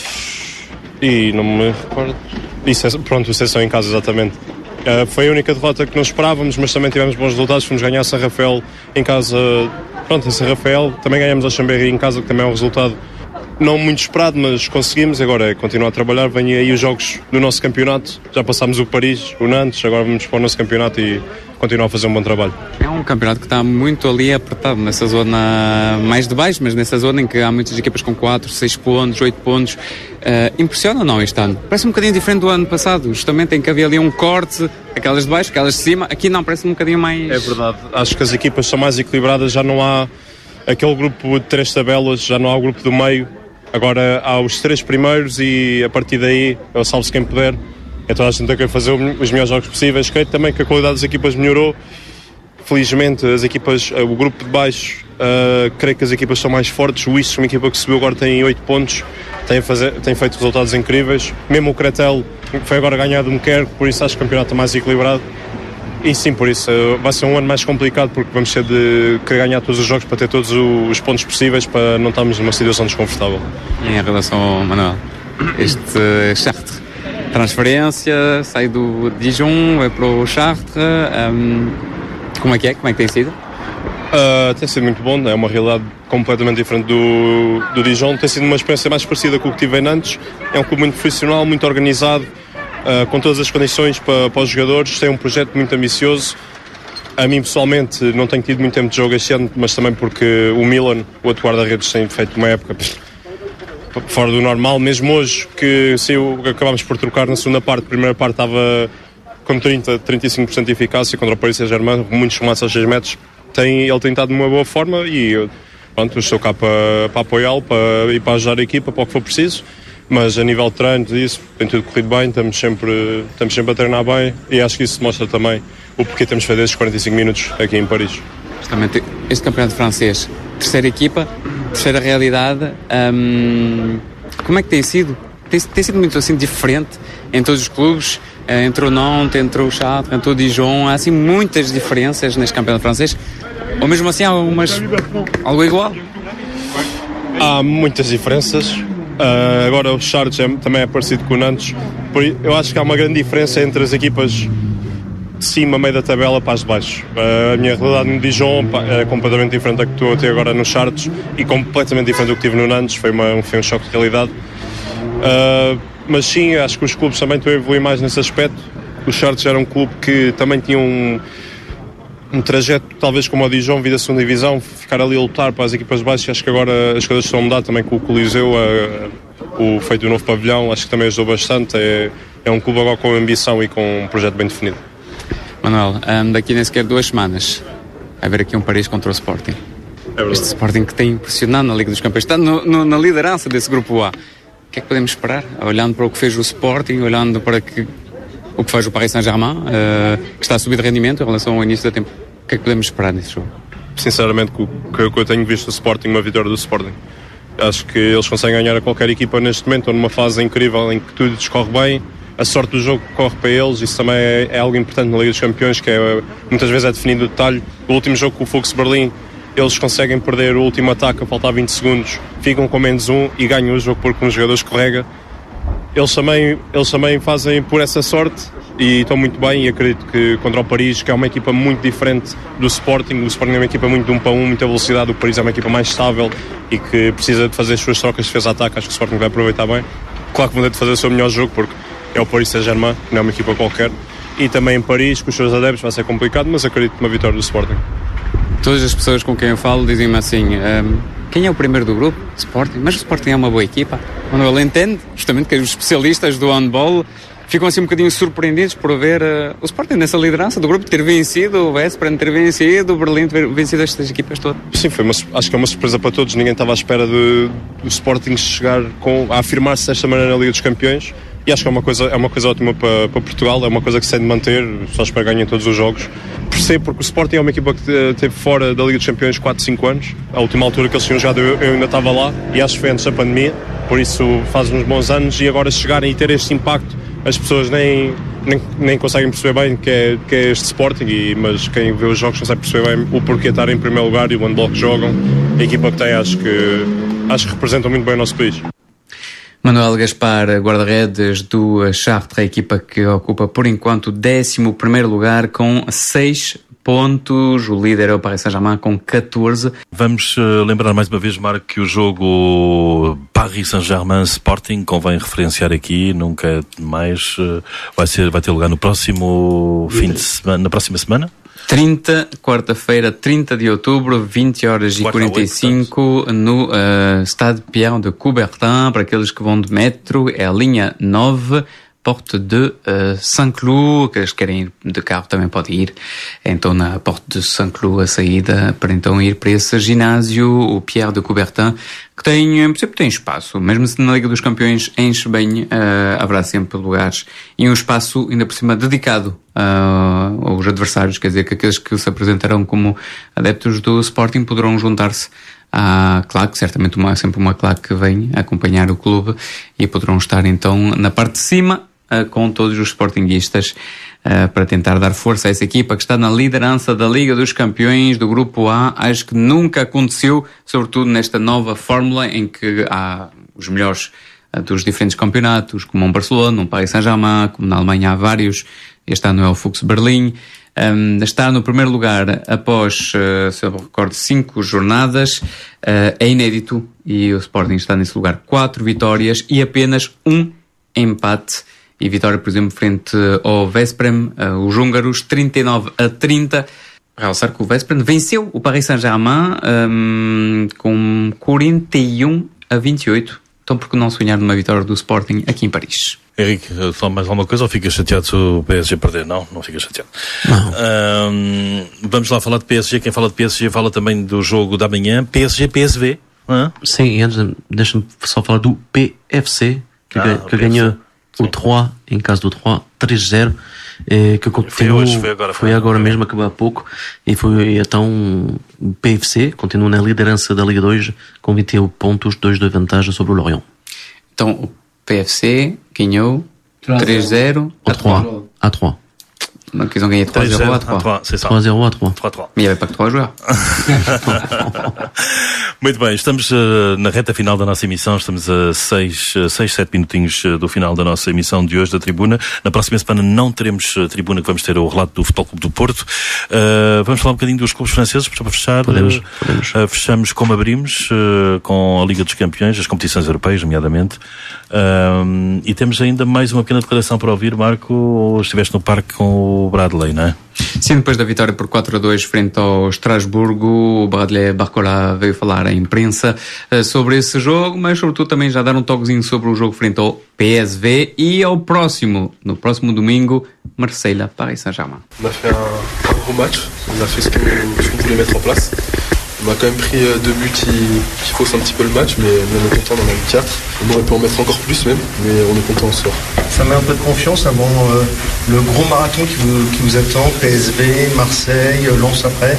e não me recordo. Pronto, o Sesson em casa, exatamente. Foi a única derrota que não esperávamos, mas também tivemos bons resultados. Fomos ganhar a São Rafael em casa, pronto, em São Rafael. Também ganhamos a Chambéry em casa, que também é um resultado não muito esperado, mas conseguimos. Agora é continuar a trabalhar. Vêm aí os jogos do nosso campeonato. Já passámos o Paris, o Nantes, agora vamos para o nosso campeonato e continuar a fazer um bom trabalho. É um campeonato que está muito ali apertado, nessa zona mais de baixo, mas nessa zona em que há muitas equipas com 4, 6 pontos, 8 pontos. Impressiona ou não este ano? Parece um bocadinho diferente do ano passado, justamente em que havia ali um corte, aquelas de baixo, aquelas de cima. Aqui não, parece um bocadinho mais... É verdade, acho que as equipas são mais equilibradas, já não há aquele grupo de 3 tabelas, já não há o grupo do meio. Agora há os 3 primeiros e a partir daí, salve-se quem puder. Então a gente tem que fazer os melhores jogos possíveis. Creio também que a qualidade das equipas melhorou. Felizmente as equipas, o grupo de baixo, creio que as equipas são mais fortes. O Istres, uma equipa que subiu agora, tem 8 pontos, tem feito resultados incríveis. Mesmo o Cretel, que foi agora ganhado um Quer, por isso acho que o campeonato está mais equilibrado. E sim, por isso vai ser um ano mais complicado, porque vamos ter de querer ganhar todos os jogos para ter todos os pontos possíveis, para não estarmos numa situação desconfortável. E em relação ao Manuel, este Chartres, transferência, sai do Dijon, vai para o Chartres, como é que tem sido? Tem sido muito bom, é uma realidade completamente diferente do Dijon. Tem sido uma experiência mais parecida com o que tive em Nantes. É um clube muito profissional, muito organizado, com todas as condições para os jogadores. Tem um projeto muito ambicioso. A mim pessoalmente não tenho tido muito tempo de jogo este ano, mas também porque o Milan, o outro guarda-redes, tem feito uma época fora do normal. Mesmo hoje, que acabámos por trocar na segunda parte, a primeira parte estava com 35% de eficácia contra o Paris Saint-Germain, muitos remates aos 6 metros. Ele tem estado de uma boa forma e pronto, estou cá para apoiá-lo e para ajudar a equipa para o que for preciso. Mas a nível de treinos e isso, tem tudo corrido bem, estamos sempre a treinar bem, e acho que isso mostra também o porquê temos feito esses 45 minutos aqui em Paris. Justamente este campeonato francês, terceira equipa, terceira realidade, como é que tem sido? Tem sido muito assim diferente em todos os clubes, entre o Nantes, entre o Chartres, entre o Dijon, há assim muitas diferenças neste campeonato francês, ou mesmo assim há algo igual? Há muitas diferenças. Agora o Chartres também é parecido com o Nantes. Eu acho que há uma grande diferença entre as equipas de cima, meio da tabela, para as de baixo. A minha realidade no Dijon é completamente diferente da que estou a ter agora no Chartres, e completamente diferente do que tive no Nantes. Foi um choque de realidade. Mas sim, acho que os clubes também estão a evoluir mais nesse aspecto. O Chartres era um clube que também tinha um trajeto, talvez como o Dijon, vida segunda divisão, ficar ali a lutar para as equipas de baixo. Acho que agora as coisas estão a mudar também com o Coliseu, o feito do novo pavilhão, acho que também ajudou bastante. É um clube agora com ambição e com um projeto bem definido. Manuel, daqui nem sequer 2 semanas vai haver aqui um Paris contra o Sporting. Este Sporting que tem impressionado na Liga dos Campeões, está na liderança desse grupo A. O que é que podemos esperar? Olhando para o que fez o Sporting, olhando para o que faz o Paris Saint-Germain, que está a subir de rendimento em relação ao início da tempo. O que é que podemos esperar nesse jogo? Sinceramente, o que eu tenho visto do Sporting, uma vitória do Sporting. Acho que eles conseguem ganhar a qualquer equipa neste momento, ou numa fase incrível em que tudo discorre bem. a sorte do jogo corre para eles. Isso também é algo importante na Liga dos Campeões, que muitas vezes é definido no detalhe. O último jogo com o Fux Berlim, eles conseguem perder o último ataque a faltar 20 segundos, ficam com menos 1 e ganham o jogo porque um jogador escorrega. Eles também fazem por essa sorte e estão muito bem, e acredito que contra o Paris, que é uma equipa muito diferente do Sporting. O Sporting é uma equipa muito de 1 para 1, muita velocidade. O Paris é uma equipa mais estável e que precisa de fazer as suas trocas de defesa-ataque. Acho que o Sporting vai aproveitar bem. Claro que vão ter de fazer o seu melhor jogo, porque é o Paris Saint-Germain, não é uma equipa qualquer. E também em Paris, com os seus adeptos, vai ser complicado, mas acredito numa vitória do Sporting. Todas as pessoas com quem eu falo dizem-me assim: quem é o primeiro do grupo? Sporting. Mas o Sporting é uma boa equipa. Quando ele entende, justamente, que os especialistas do handball ficam assim um bocadinho surpreendidos por ver o Sporting nessa liderança do grupo, ter vencido o Veszprém, ter vencido o Berlim, ter vencido estas equipas todas. Sim, acho que é uma surpresa para todos. Ninguém estava à espera do Sporting chegar a afirmar-se desta maneira na Liga dos Campeões. E acho que é uma coisa ótima para Portugal, é uma coisa que se tem de manter, só espero ganhar todos os jogos. Percebo, porque o Sporting é uma equipa que esteve fora da Liga dos Campeões 4-5 anos. A última altura que eles tinham jogado eu ainda estava lá, e acho que foi antes da pandemia, por isso faz uns bons anos, e agora chegarem e ter este impacto, as pessoas nem conseguem perceber bem que é este Sporting, mas quem vê os jogos consegue perceber bem o porquê estar em primeiro lugar e o handball que jogam. A equipa que tem, acho que representam muito bem o nosso país. Manuel Gaspar, guarda-redes do Chartres, a equipa que ocupa por enquanto o 11º lugar com 6 pontos. O líder é o Paris Saint-Germain com 14. Vamos lembrar mais uma vez, Marco, que o jogo Paris Saint-Germain Sporting, convém referenciar aqui, nunca mais, vai ter lugar no próximo fim de semana, na próxima semana? Quarta-feira, 30 de outubro, 20 horas e 45, no Stade Pierre de Coubertin. Para aqueles que vão de metro, é a linha 9, Porte de Saint-Cloud. Aqueles que querem ir de carro também podem ir então na Porte de Saint-Cloud, a saída, para então ir para esse ginásio, o Pierre de Coubertin, que tem espaço, mesmo se na Liga dos Campeões enche bem, haverá sempre lugares e um espaço ainda por cima dedicado aos adversários, quer dizer que aqueles que se apresentarão como adeptos do Sporting poderão juntar-se à claque, certamente sempre uma claque que vem acompanhar o clube, e poderão estar então na parte de cima com todos os sportinguistas para tentar dar força a essa equipa que está na liderança da Liga dos Campeões do Grupo A. Acho que nunca aconteceu, sobretudo nesta nova fórmula em que há os melhores dos diferentes campeonatos, como um Barcelona, um Paris Saint-Germain, como na Alemanha há vários. Este ano é o Fux Berlim. Está no primeiro lugar após, se eu recordo, 5 jornadas. É inédito, e o Sporting está nesse lugar. 4 vitórias e apenas 1 empate. E vitória, por exemplo, frente ao Veszprém, os húngaros, 39-30. Realçar que o Veszprém venceu o Paris Saint-Germain com 41-28. Então, por que não sonhar numa vitória do Sporting aqui em Paris? Henrique, só mais alguma coisa, ou ficas chateado se o PSG perder? Não ficas chateado. Não. Vamos lá falar de PSG. Quem fala de PSG fala também do jogo da manhã. PSG-PSV. Sim, e antes deixa-me só falar do PFC, que ganhou o 3, em caso do 3-0, que continua, foi agora mesmo, acabou há pouco, e foi então o PFC continua na liderança da Liga 2 com 21 pontos, 2 de vantagem sobre o Lorient. Então o PFC ganhou 3-0 à 3. Donc ils ont gagné 3-0 à 3. C'est ça. 3-0 à 3. Mais il n'y avait pas que 3 joueurs. Muito bem, estamos na reta final da nossa emissão, estamos a 7 minutinhos do final da nossa emissão de hoje da Tribuna. Na próxima semana não teremos Tribuna, que vamos ter o relato do Futebol Clube do Porto. Vamos falar um bocadinho dos clubes franceses, para fechar. Podemos. Fechamos como abrimos, com a Liga dos Campeões, as competições europeias, nomeadamente. E temos ainda mais uma pequena declaração para ouvir. Marco, estiveste no parque com o Bradley, não é? Sim, depois da vitória por 4-2 frente ao Estrasburgo, o Bradley Barcola veio falar à imprensa sobre esse jogo, mas sobretudo também já dar um toquezinho sobre o jogo frente ao PSV e no próximo domingo, Marseille, Paris Saint-Germain. On a fait un gros match, on a fait ce qu'on voulait mettre en place. On a quand même pris 2 buts qui faussent un petit peu le match, mais on est content, on en a eu 4. On aurait pu en mettre encore plus même, mais on est content en sort. Ça met un peu de confiance avant le gros marathon qui vous attend, PSV, Marseille, Lens après.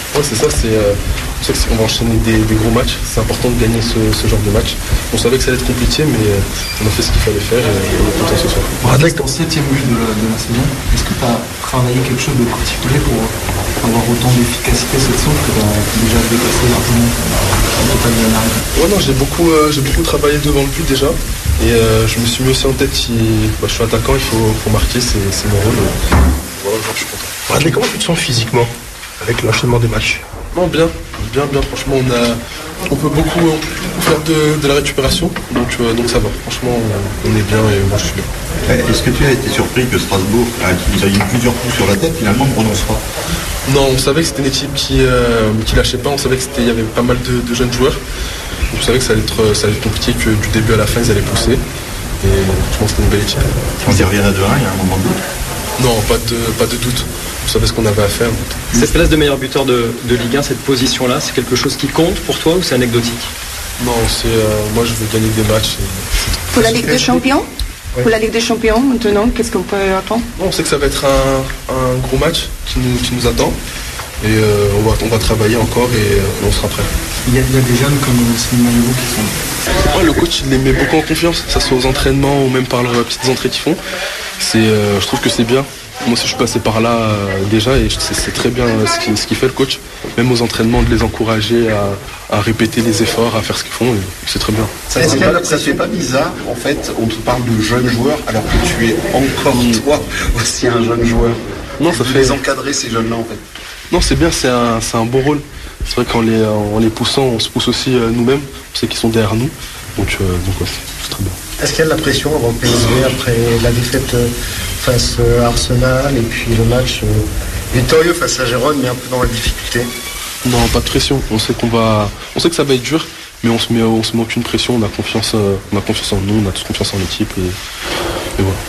Ouais, c'est ça, on sait qu'on va enchaîner des gros matchs, c'est important de gagner ce genre de match. On savait que ça allait être compliqué, mais on a fait ce qu'il fallait faire et on est content ce soir. Bradley, ton 7e but de la saison, est-ce que tu as travaillé quelque chose de particulier pour avoir autant d'efficacité cette saison que tu as déjà dépassé largement le total de l'arrêt? Ouais, non, j'ai beaucoup travaillé devant le but déjà et je me suis mis aussi en tête, je suis attaquant, il faut marquer, c'est mon rôle. Voilà, je suis content. Bradley, comment tu te sens physiquement avec l'enchaînement des matchs? Non, bien, franchement, on peut beaucoup faire de la récupération, donc ça va, franchement, on est bien et moi je suis bien. Est-ce que tu as été surpris que Strasbourg, vous avez eu plusieurs coups sur la tête, finalement ne renonce pas? Non, on savait que c'était une équipe qui lâchait pas, on savait qu'il y avait pas mal de jeunes joueurs, donc on savait que ça allait être compliqué, que du début à la fin ils allaient pousser, et je pense que c'était une belle équipe. On y revient à 2-1, il y a un moment de doute? Non, pas de doute. On savait ce qu'on avait à faire. Cette place de meilleur buteur de Ligue 1, cette position-là, c'est quelque chose qui compte pour toi ou c'est anecdotique? Non, moi je veux gagner des matchs. Pour la Ligue des Champions? Ouais. Pour la Ligue des Champions, maintenant, qu'est-ce qu'on peut attendre? On sait que ça va être un gros match qui nous attend. Et on va travailler encore et on sera prêt. Il y a des jeunes comme Slimani Mayou qui sont... Ouais, le coach il les met beaucoup en confiance, que ce soit aux entraînements ou même par leurs petites entrées qu'ils font. Je trouve que c'est bien. Moi aussi je suis passé par là déjà et c'est très bien ce qu'il fait le coach. Même aux entraînements de les encourager à répéter les efforts, à faire ce qu'ils font, c'est très bien. Ça ne fait pas bizarre, en fait, on te parle de jeunes joueurs alors que tu es encore toi aussi un jeune joueur? Non, ça fait... les encadrer ces jeunes-là en fait. Non, c'est bien, c'est un bon rôle. C'est vrai qu'en les poussant, on se pousse aussi nous-mêmes, on sait qu'ils sont derrière nous, donc ouais, c'est très bien. Est-ce qu'il y a de la pression avant le PSV après la défaite face à Arsenal et puis le match victorieux face à Gérone mais un peu dans la difficulté? Non, pas de pression. On sait que ça va être dur, mais on se met aucune pression. On a confiance en nous, on a tous confiance en l'équipe et voilà.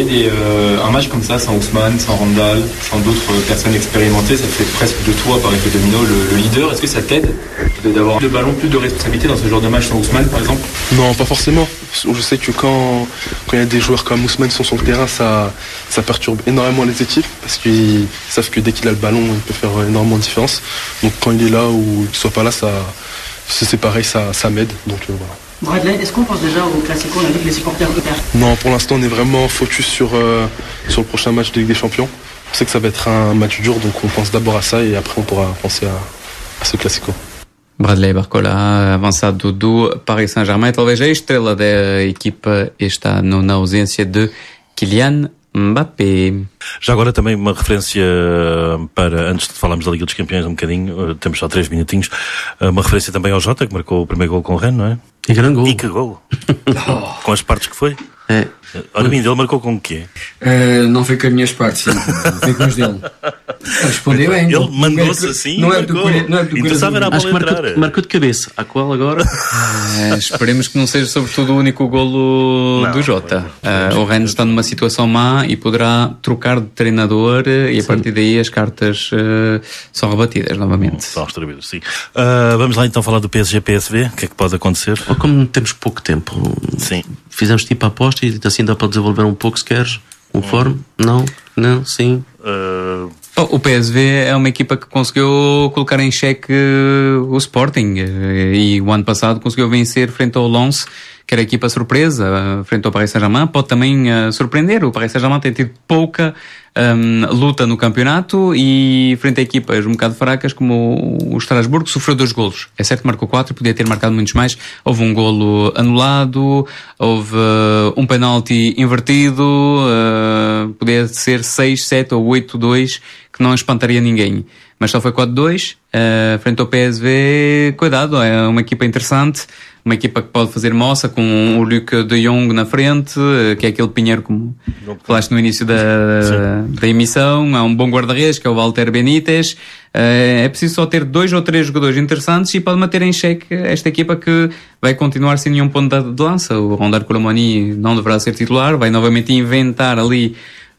Un match comme ça, sans Ousmane, sans Randall, sans d'autres personnes expérimentées, ça fait presque de toi, par effet domino, le leader. Est-ce que ça t'aide d'avoir plus de ballon, plus de responsabilité dans ce genre de match sans Ousmane, par exemple? Non, pas forcément. Je sais que quand il y a des joueurs comme Ousmane sont sur le terrain, ça perturbe énormément les équipes parce qu'ils savent que dès qu'il a le ballon, il peut faire énormément de différence. Donc quand il est là ou qu'il soit pas là, c'est pareil, ça m'aide. Donc voilà. Bradley, est-ce qu'on pense déjà au Classico, on a vu que les supporters hyper? Non, pour l'instant on est vraiment focus sur le prochain match de Ligue des Champions. On sait que ça va être un match dur, donc on pense d'abord à ça et après on pourra penser à ce Classico. Bradley Barcola, avançado do Paris Saint-Germain, talvez a estrela da equipa, está na ausência de Kylian Mbappé. Já agora também uma referência para, antes de falarmos da Liga dos Campeões um bocadinho, temos só 3 minutinhos, uma referência também ao Jota, que marcou o primeiro gol com o Rennes, não é? E grande gol. E que gol! Com as partes que foi? É. Ora bem, ele marcou com o quê? Não foi com as minhas partes, sim. Foi com as dele. Respondeu bem. Ele mandou-se assim, não é do interessava era a bola entrar. Marcou de cabeça. A qual agora? Esperemos que não seja sobretudo o único golo do Jota. O Rennes está numa situação má e poderá trocar de treinador e a partir daí as cartas são rebatidas novamente. São distribuídas, sim. Vamos lá então falar do PSG-PSV. O que é que pode acontecer? Como temos pouco tempo, sim. Fizemos tipo a aposta e assim dá para desenvolver um pouco se queres. Conforme? Não, sim. O PSV é uma equipa que conseguiu colocar em xeque o Sporting e o ano passado conseguiu vencer frente ao Lens, que era a equipa surpresa, frente ao Paris Saint-Germain. Pode também surpreender. O Paris Saint-Germain tem tido pouca luta no campeonato e frente a equipas um bocado fracas como o Estrasburgo, sofreu 2 golos. É certo que marcou 4, podia ter marcado muitos mais. Houve um golo anulado, houve um penalti invertido, podia ser 6, 7 ou 8-2, que não espantaria ninguém. Mas só foi 4-2, frente ao PSV. Cuidado, é uma equipa interessante, uma equipa que pode fazer moça com o Luc de Jong na frente, que é aquele pinheiro como falaste no início da emissão. Há um bom guarda-redes que é o Walter Benítez. É preciso só ter 2 ou 3 jogadores interessantes e pode manter em xeque esta equipa que vai continuar sem nenhum ponto de lança. O Rondar Colomani não deverá ser titular, vai novamente inventar ali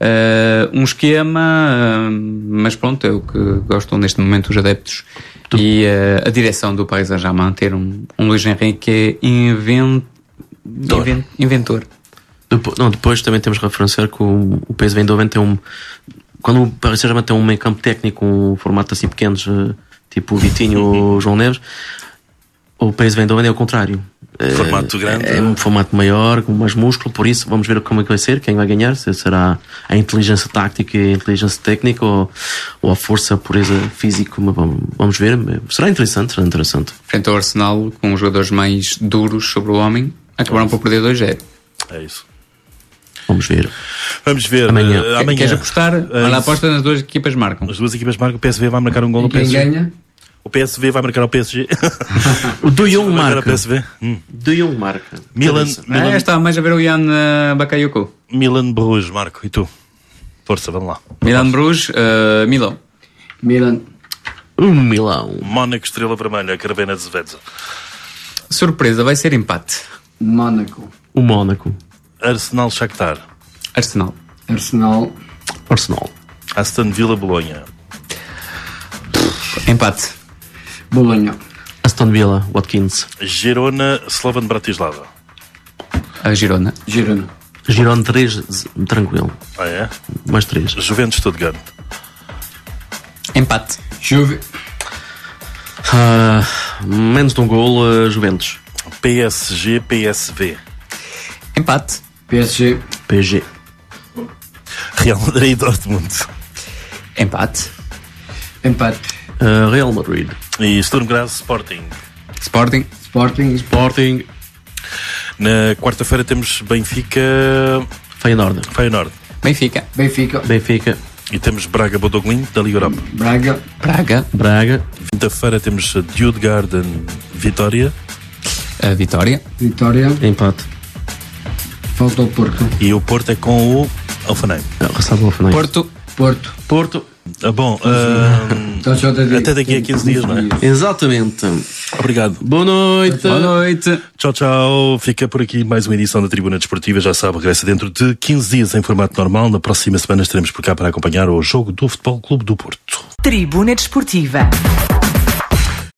um esquema, mas pronto, é o que gostam neste momento os adeptos e a direção do Paris Saint-Germain ter um Luís Henrique que é inventor. Depois também temos que referenciar que o PSV ainda tem quando o Paris Saint-Germain tem um meio campo técnico com um formato assim pequenos, tipo o Vitinho ou o João Neves. O PSV Eindhoven é o contrário. Formato grande. É um formato maior, com mais músculo, por isso vamos ver como é que vai ser, quem vai ganhar, se será a inteligência tática e a inteligência técnica ou a força, a pureza física, vamos ver. Será interessante. Frente ao Arsenal, com os jogadores mais duros sobre o homem, acabaram por perder 2-0. É isso. Vamos ver. Amanhã. Queres apostar? Olha, a aposta nas duas equipas marcam. As duas equipas marcam, o PSV vai marcar um gol no Quem PSG. ganha? O PSV vai marcar ao PSG. O De Jong marca. PSV. De Jong marca. Milan. Estava mais a ver o Jan Bakayoko. Milan Bruges, Marco. E tu? Força, vamos lá. Milan Bruges, Milão. Milan. Milão. Mónaco, Estrela Vermelha, Caravena de Zvezda. Surpresa, vai ser empate. Mónaco. O Mónaco. Arsenal, Shakhtar. Arsenal. Aston Villa, Bolonha. Empate. Bolonha. Aston Villa, Watkins. Girona, Slovan Bratislava. A Girona. Girona 3, tranquilo. Ah, é? Mais 3. Juventus, Stuttgart. Empate. Juve. Menos de um gol, Juventus. PSG, PSV. Empate. PSG. Real Madrid, Dortmund. Empate. Real Madrid. E Sturm Graz, Sporting. Sporting. Na quarta-feira temos Benfica... Feyenoord. Benfica. E temos Braga, Bodoglin, da Liga Europa. Braga. Quinta-feira temos Djurgården, Vitória. Vitória. Empate. Falta o Porto. E o Porto é com o Alfanheim. Porto. Bom, até daqui a 15 dias, não é? Exatamente. Obrigado. Boa noite. Tchau. Fica por aqui mais uma edição da Tribuna Desportiva. Já sabe, regressa dentro de 15 dias em formato normal. Na próxima semana estaremos por cá para acompanhar o jogo do Futebol Clube do Porto. Tribuna Desportiva.